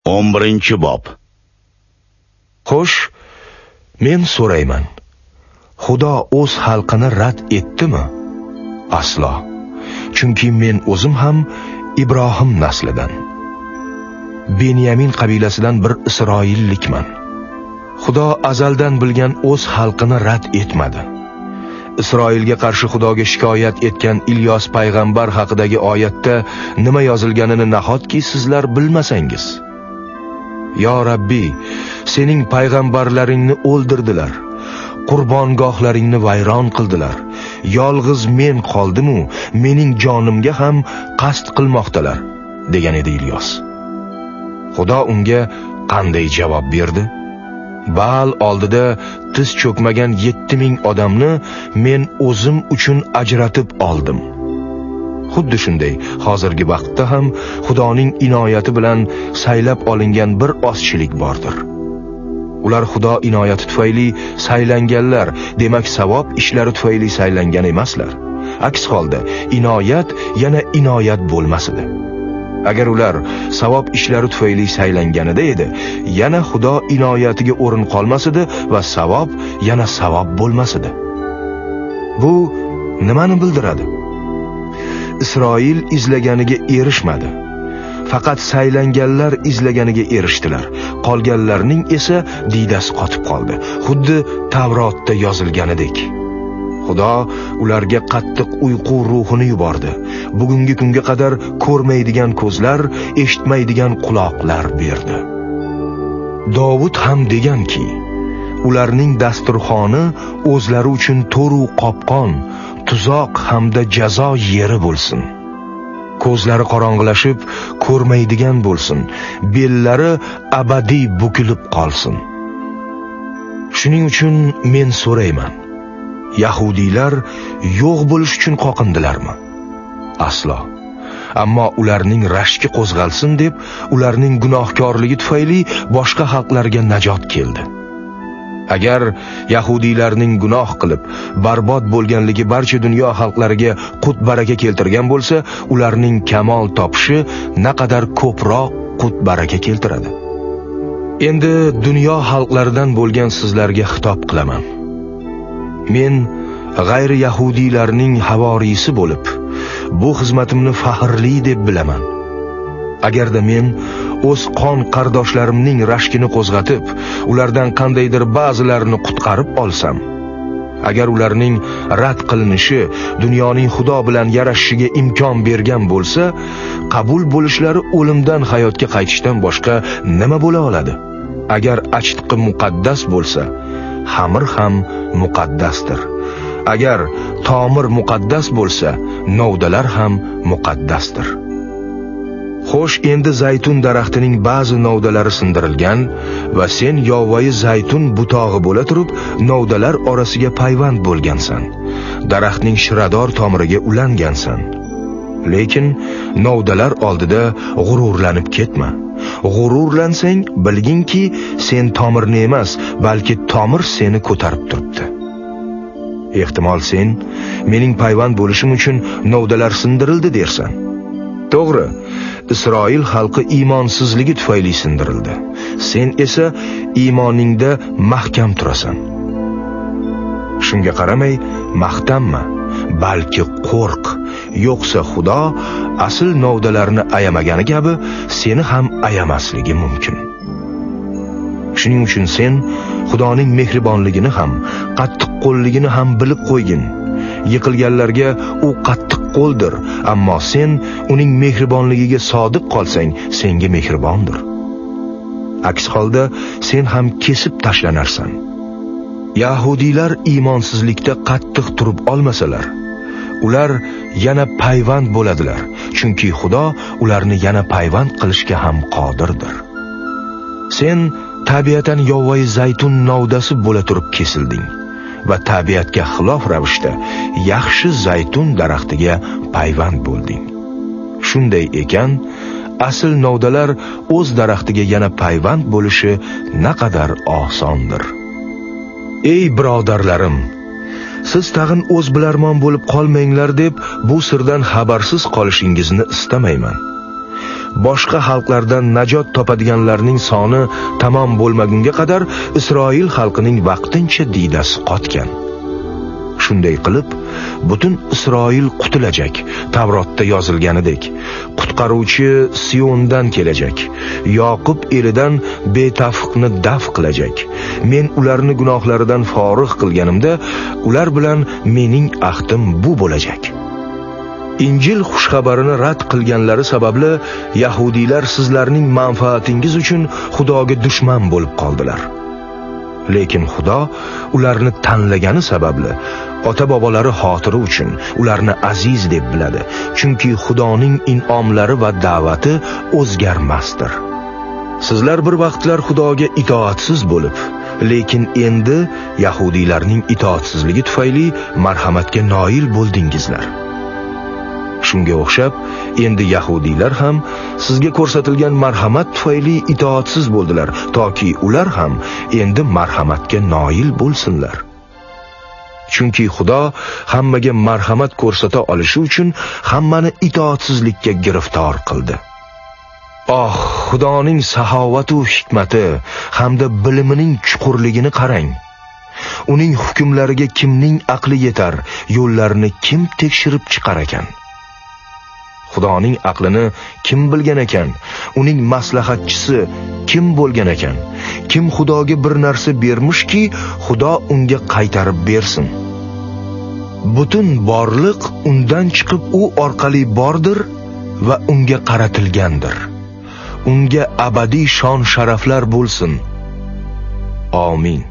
11-bob. Xo'sh, men so'rayman. Xudo o'z xalqini rad etdimi? Aslo. Chunki men o'zim ham Ibrohim naslidan, Benyamin qabilasidan bir Isroillikman. Xudo azaldan bilgan o'z xalqini rad etmadi. Isroilga qarshi Xudoga shikoyat etgan Ilyos payg'ambar haqidagi oyatda nima yozilganini nahotki sizlar bilmasangiz? Yo Rabbiy, sening payg'ambarlaringni o'ldirdilar, qurbongohlaringni vayron qildilar. Yolg'iz men qoldim-u, mening jonimga ham qasd qilmoqdalar, degan edi Ilyos. Xudo unga qanday javob berdi? Baal oldida tiz cho'kmagan 7000 odamni men o'zim uchun ajratib oldim. Xuddi shunday hozirgi vaqtda ham Xudoning inoyati bilan saylab olingan bir ozchilik bordir. Ular Xudo inoyati tufayli saylanganlar, demak savob ishlari tufayli saylangan emaslar. Aks holda inoyat yana inoyat bo'lmasdi. Agar ular savob ishlari tufayli saylanganida edi, yana Xudo inoyatiga o'rin qolmasdi va savob yana savob bo'lmasdi. Bu nimani bildiradi? Isroil izlaganiga erishmadi. Faqat saylanganlar izlaganiga erishdilar. Qolganlarning esa diydasi qotib qoldi. Xuddi Tavrotda yozilganidek. Xudo ularga qattiq uyqu ruhini yubordi. Bugungi kunga qadar ko'rmaydigan ko'zlar, eshitmaydigan quloqlar berdi. Davud ham deganki, ularning dasturxoni o'zlari uchun to'ru qopqon, tuzoq hamda jazo yeri bo'lsin. Ko'zlari qorong'ilashib, ko'rmaydigan bo'lsin. Bellari abadiy bukilib qolsin. Shuning uchun men so'rayman. Yahudiylar yo'q bo'lish uchun qoqindilarmi? Aslo. Ammo ularning rashki qo'zg'alsin deb, ularning gunohkorligi tufayli boshqa xalqlarga najot keldi. Agar yahudiylarning gunoh qilib barbod bo'lganligi barcha dunyo xalqlariga qut baraka keltirgan bo'lsa, ularning kamol topishi naqadar ko'proq qut baraka keltiradi. Endi dunyo xalqlaridan bo'lgan sizlarga xitob qilaman. Men g'ayri yahudiylarning havoriysi bo'lib, bu xizmatimni faxrli deb bilaman. Agarda men o'z qon qardoshlarimning rashkini qo'zg'atib, ulardan qandaydir ba'zilarini qutqarib olsam, agar ularning rad qilinishi dunyoning Xudo bilan yarashishiga imkon bergan bo'lsa, qabul bo'lishlari o'limdan hayotga qaytishdan boshqa nima bo'la oladi? Agar achitqi muqaddas bo'lsa, xamir ham muqaddasdir. Agar tomir muqaddas bo'lsa, novdalar ham muqaddasdir. Xo'sh, endi zaytun daraxtining ba'zi novdalari sindirilgan va sen yovvoyi zaytun butog'i bo'la turib, novdalar orasiga payvand bo'lgansan. Daraxtning shirador tomiriga ulangansan. Lekin novdalar oldida g'ururlanib ketma. G'ururlansang, bilginki, sen tomirni emas, balki tomir seni ko'tarib turibdi. Ehtimol sen mening payvand bo'lishim uchun novdalar sindirildi dersan. To'g'ri, Isroil xalqi iymonsizligi tufayli sindirildi. Sen esa iymoningda mahkam turasan. Shunga qaramay, maqtanma, balki qo'rq. Yo'qsa Xudo asl novdalarni ayamagani kabi seni ham ayamasligi mumkin. Shuning uchun sen Xudoning mehribonligini ham, qattiqqo'lligini ham bilib qo'ygin. Yiqilganlarga u qattiq qo'ldir, ammo sen uning mehribonligiga sodiq qolsang, senga mehribondir. Aks holda sen ham kesib tashlanarsan. Yahudiylar iymonsizlikda qattiq turib olmasalar, ular yana payvand bo'ladilar, chunki Xudo ularni yana payvand qilishga ham qodirdir. Sen tabiatan yovvoyi zaytun novdasi bo'la turib kesilding va tabiatga xilof ravishda yaxshi zaytun daraxtiga payvand bo'lding. Shunday ekan, asl novdalar o'z daraxtiga yana payvand bo'lishi naqadar osondir. Ey birodarlarim, siz tag'in o'z bilarmon bo'lib qolmanglar deb bu sirdan xabarsiz qolishingizni istamayman. boshqa xalqlardan najot topadiganlarning soni tamom bo'lmagunga qadar Isroil xalqining vaqtincha diydasi qotgan. Shunday qilib, butun Isroil qutulajak, Tavrotda yozilganidek. Qutqaruvchi Siyondan kelajak, Yoqub elidan betafqni daf qilajak. Men ularni gunohlaridan forig' qilganimda, ular bilan mening ahdim bu bo'lajak. Injil xushxabarini rad qilganlari sababli yahudiylar sizlarning manfaatingiz uchun Xudoga dushman bo'lib qoldilar. Lekin Xudo ularni tanlagani sababli ota-bobolari xotiri uchun ularni aziz deb biladi, chunki Xudoning in'omlari va da'vati o'zgarmasdir. Sizlar bir vaqtlar Xudoga itoatsiz bo'lib, lekin endi yahudiylarning itoatsizligi tufayli marhamatga noil bo'ldingizlar. Shunga o'xshab, endi yahudiylar ham sizga ko'rsatilgan marhamat tufayli itoatsiz bo'ldilar, toki ular ham endi marhamatga noil bo'lsinlar. Chunki Xudo hammaga marhamat ko'rsata olishi uchun hammani itoatsizlikka giriftor qildi. Oh, Xudoning saxovat va hikmati hamda bilimining chuqurligini qarang. Uning hukmlariga kimning aqli yetar, yo'llarini kim tekshirib chiqar ekan? Xudoning aqlini kim bilgan ekan? Uning maslahatchisi kim bo'lgan ekan? Kim Xudoga bir narsa bermishki, Xudo unga qaytarib bersin? Butun borliq undan chiqib u orqali bordir va unga qaratilgandir. Unga abadiy shon sharaflar bo'lsin. Amin.